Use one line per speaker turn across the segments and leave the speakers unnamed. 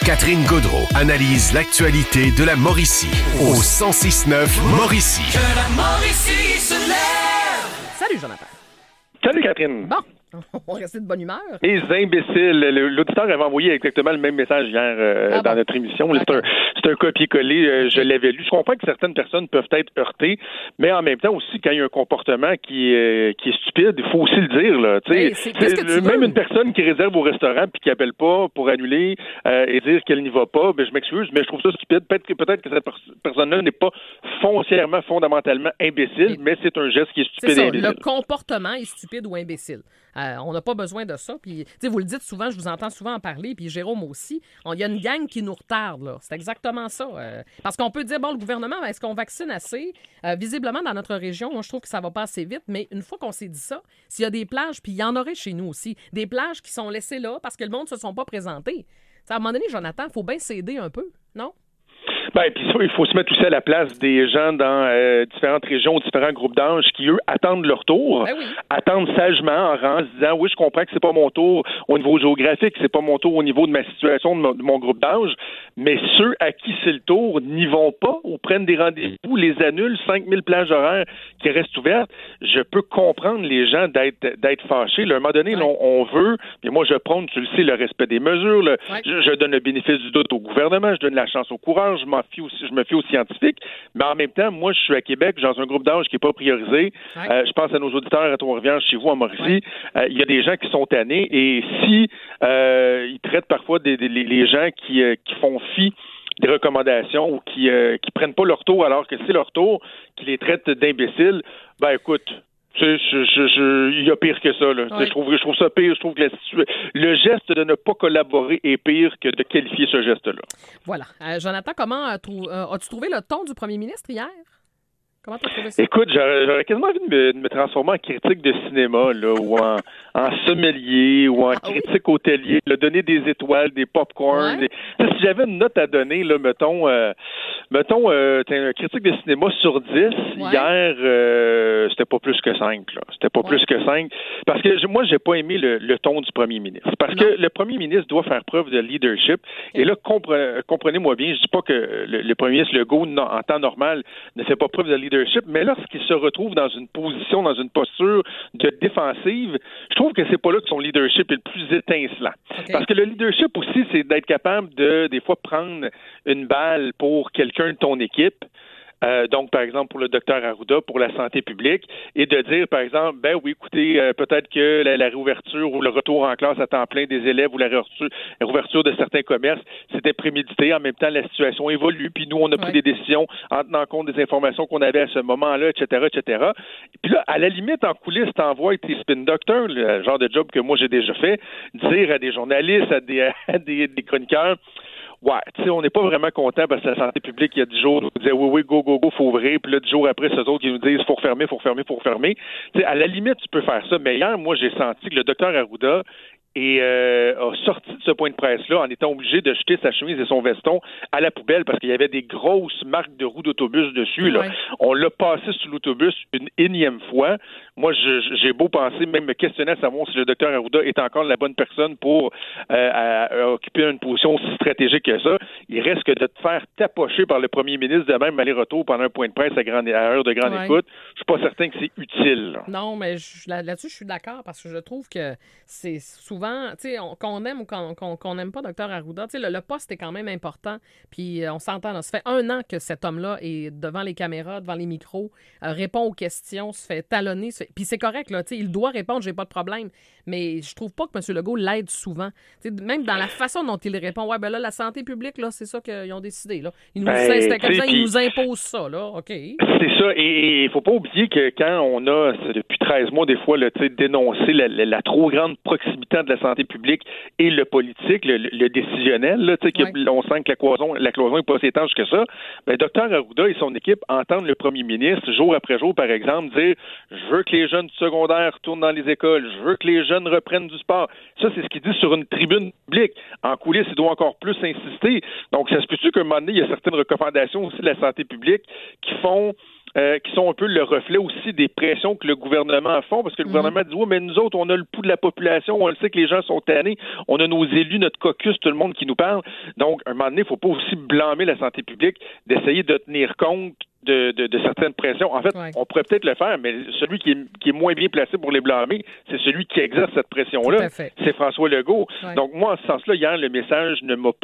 Catherine Gaudreault analyse l'actualité de la Mauricie au 106.9 Mauricie.
Que la Mauricie se lève!
Salut, Jonathan.
Salut, Catherine.
Bon, on va rester de bonne humeur.
Les imbéciles. L'auditeur avait envoyé exactement le même message hier dans notre émission. Là, c'est un copier-coller. Je l'avais lu. Je comprends que certaines personnes peuvent être heurtées, mais en même temps aussi, quand il y a un comportement qui est stupide, il faut aussi le dire. Là. Même une personne qui réserve au restaurant puis qui appelle pas pour annuler et dire qu'elle n'y va pas, ben, je m'excuse, mais je trouve ça stupide. Peut-être que cette personne-là n'est pas foncièrement, fondamentalement imbécile, mais c'est un geste qui est stupide et imbécile.
Le comportement est stupide ou imbécile. On n'a pas besoin de ça. Puis, vous le dites souvent, je vous entends souvent en parler, puis Jérôme aussi. Il y a une gang qui nous retarde, là. C'est exactement ça. Parce qu'on peut dire, bon, le gouvernement, est-ce qu'on vaccine assez? Visiblement, dans notre région, moi, je trouve que ça va pas assez vite. Mais une fois qu'on s'est dit ça, s'il y a des plages, puis il y en aurait chez nous aussi, des plages qui sont laissées là parce que le monde ne se sont pas présentés. T'sais, à un moment donné, Jonathan, il faut bien s'aider un peu, non?
Ben, puis il faut se mettre aussi à la place des gens dans différentes régions, différents groupes d'âge qui, eux, attendent leur tour, attendent sagement en rang, en se disant, oui, je comprends que c'est pas mon tour au niveau géographique, c'est pas mon tour au niveau de ma situation, de mon groupe d'âge, mais ceux à qui c'est le tour n'y vont pas ou prennent des rendez-vous, les annulent, 5000 plages horaires qui restent ouvertes. Je peux comprendre les gens d'être fâchés. Là, à un moment donné, là, on veut, mais moi, je prône, tu le sais, le respect des mesures. Là, je donne le bénéfice du doute au gouvernement, je donne la chance au courage, je me fie aux scientifiques, mais en même temps, moi, je suis à Québec, dans un groupe d'âge qui n'est pas priorisé. Je pense à nos auditeurs à Trois-Rivières, chez vous, en Mauricie. Il y a des gens qui sont tannés, et si ils traitent parfois les gens qui font fi des recommandations ou qui prennent pas leur tour alors que c'est leur tour, qui les traitent d'imbéciles, ben écoute, il y a pire que ça. Là. Je trouve ça pire. Je trouve que le geste de ne pas collaborer est pire que de qualifier ce geste-là.
Voilà. Jonathan, comment as-tu trouvé le ton du premier ministre hier? Comment t'as trouvé ça?
Écoute, j'aurais quasiment envie de me transformer en critique de cinéma, là, ou en sommelier, ou en critique hôtelier, là, donner des étoiles, des pop-corn. Si j'avais une note à donner, là, mettons, t'es un critique de cinéma sur 10. Hier, c'était pas plus que 5. Là. C'était pas plus que 5. Parce que moi, j'ai pas aimé le ton du premier ministre. Parce que le premier ministre doit faire preuve de leadership. Et là, comprenez-moi bien, je dis pas que le premier ministre Legault, en temps normal, ne fait pas preuve de leadership, mais lorsqu'il se retrouve dans une position, dans une posture de défensive, je trouve que c'est pas là que son leadership est le plus étincelant. Parce que le leadership aussi, c'est d'être capable de, des fois, prendre une balle pour quelqu'un de ton équipe. Donc, par exemple, pour le docteur Arruda, pour la santé publique, et de dire, par exemple, ben oui, écoutez, peut-être que la réouverture ou le retour en classe à temps plein des élèves ou la réouverture de certains commerces, c'était prémédité. En même temps, la situation évolue, puis nous, on a pris des décisions en tenant compte des informations qu'on avait à ce moment-là, etc., etc. Et puis là, à la limite, en coulisses, t'envoies tes spin doctors, le genre de job que moi, j'ai déjà fait, dire à des journalistes, à des chroniqueurs, tu sais, on n'est pas vraiment content parce que la santé publique, il y a 10 jours, nous disait oui, go, faut ouvrir. Puis là, 10 jours après, c'est eux autres qui nous disent faut refermer. Tu sais, à la limite, tu peux faire ça. Mais hier, moi, j'ai senti que le docteur Arruda a sorti de ce point de presse-là en étant obligé de jeter sa chemise et son veston à la poubelle parce qu'il y avait des grosses marques de roues d'autobus dessus. Là. On l'a passé sur l'autobus une énième fois. Moi, j'ai beau penser, même me questionner à savoir si le docteur Arruda est encore la bonne personne pour occuper une position aussi stratégique que ça. Il reste que de te faire tapocher par le premier ministre de même aller-retour pendant un point de presse à heure de grande écoute. Je suis pas certain que c'est utile. Là.
Non, mais là-dessus, je suis d'accord parce que je trouve que c'est souvent, tu sais, qu'on aime ou qu'on n'aime pas Dr Arruda, tu sais, le poste est quand même important. Puis on s'entend, là, ça fait 1 an que cet homme-là est devant les caméras, devant les micros, répond aux questions, se fait talonner. Puis c'est correct, là, tu sais, il doit répondre, j'ai pas de problème. Mais je trouve pas que M. Legault l'aide souvent. Tu sais, même dans la façon dont il répond, ben là, la santé publique, là, c'est ça qu'ils ont décidé, là. Ils nous imposent ça, là, OK.
C'est ça, et il faut pas oublier que quand on a, depuis 13 mois, des fois, là, dénoncé la trop grande proximité de la santé publique et le politique, le décisionnel, là, on sent que la cloison n'est pas si étanche que ça, ben, Dr Arruda et son équipe entendent le premier ministre, jour après jour, par exemple, dire « Je veux que les jeunes du secondaire retournent dans les écoles, je veux que les jeunes reprennent du sport. » Ça, c'est ce qu'il dit sur une tribune publique. En coulisses, il doit encore plus insister. Donc, ça se peut-tu qu'à un moment donné, il y a certaines recommandations aussi de la santé publique qui font qui sont un peu le reflet aussi des pressions que le gouvernement font, parce que le gouvernement dit, oui, mais nous autres, on a le pouls de la population, on le sait que les gens sont tannés, on a nos élus, notre caucus, tout le monde qui nous parle. Donc, à un moment donné, il ne faut pas aussi blâmer la santé publique d'essayer de tenir compte de certaines pressions. En fait, on pourrait peut-être le faire, mais celui qui est moins bien placé pour les blâmer, c'est celui qui exerce cette pression-là. C'est François Legault. Ouais. Donc, moi, en ce sens-là, hier, le message ne m'a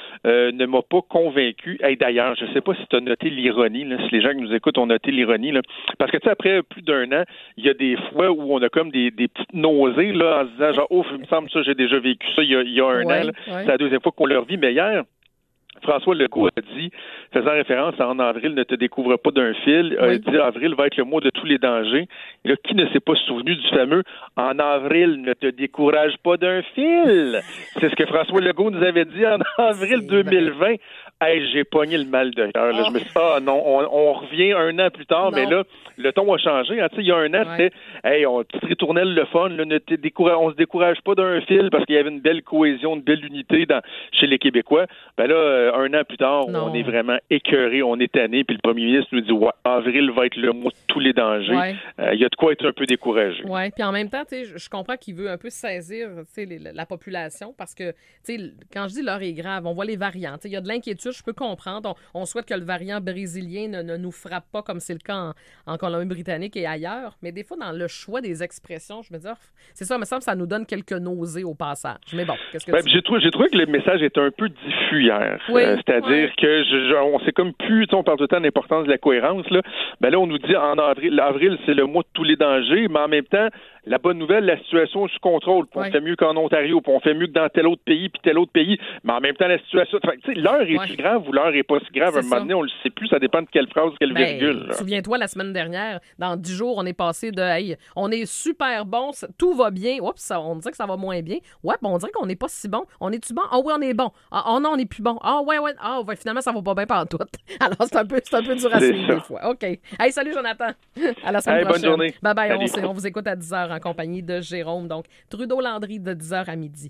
pas convaincu. Hey, d'ailleurs, je ne sais pas si tu as noté l'ironie, là, si les gens qui nous écoutent ont noté l'ironie, là, parce que, tu sais, après plus d'un an, il y a des fois où on a comme des petites nausées, là, en se disant, genre, il me semble ça, j'ai déjà vécu ça il y a un an. Là. C'est la deuxième fois qu'on le revit, mais hier, François Legault a dit, faisant référence à En avril ne te découvre pas d'un fil, a dit avril va être le mois de tous les dangers. Et là, qui ne s'est pas souvenu du fameux En avril ne te décourage pas d'un fil? C'est ce que François Legault nous avait dit en avril 2020. Hey, j'ai pogné le mal de cœur. Je me suis dit, non, on revient un an plus tard, mais là, le ton a changé. Hein. Il y a un an, c'était, hey, petite ritournelle le fun, là, on se décourage pas d'un fil parce qu'il y avait une belle cohésion, une belle unité chez les Québécois. Ben là, un an plus tard, on est vraiment écœuré, on est tanné, puis le premier ministre nous dit, avril va être le mois de tous les dangers. Il y a de quoi être un peu découragé.
Oui, puis en même temps, je comprends qu'il veut un peu saisir la population parce que, quand je dis l'heure est grave, on voit les variants. Il y a de l'inquiétude. Je peux comprendre. On souhaite que le variant brésilien ne nous frappe pas comme c'est le cas en Colombie-Britannique et ailleurs. Mais des fois, dans le choix des expressions, je me dis, c'est ça, il me semble que ça nous donne quelques nausées au passage. Mais bon, qu'est-ce que tu dis?
J'ai trouvé que le message était un peu diffus hier. C'est-à-dire que on sait comme plus, on parle tout le temps de l'importance de la cohérence. Là, là on nous dit en avril, c'est le mois de tous les dangers, mais en même temps, la bonne nouvelle, la situation est sous contrôle. On fait mieux qu'en Ontario, puis on fait mieux que dans tel autre pays, puis tel autre pays. Mais en même temps, la situation... l'heure est grave ou l'heure est pas si grave. À un moment donné, on le sait plus. Ça dépend de quelle phrase, quelle virgule.
Souviens-toi, la semaine dernière, dans 10 jours, on est passé de hey, on est super bon, tout va bien. Oups, on dirait que ça va moins bien. Ouais, on dirait qu'on n'est pas si bon. On est-tu bon? Ah oui, on est bon. Ah non, on n'est plus bon. Ah ouais. Ah ouais, finalement, ça va pas bien partout. Alors, c'est un peu dur à suivre des fois. OK. Hey, salut, Jonathan. À la semaine prochaine.
Bonne journée.
Bye-bye. On vous écoute à 10h en compagnie de Jérôme. Donc, Trudeau-Landry de 10h à midi.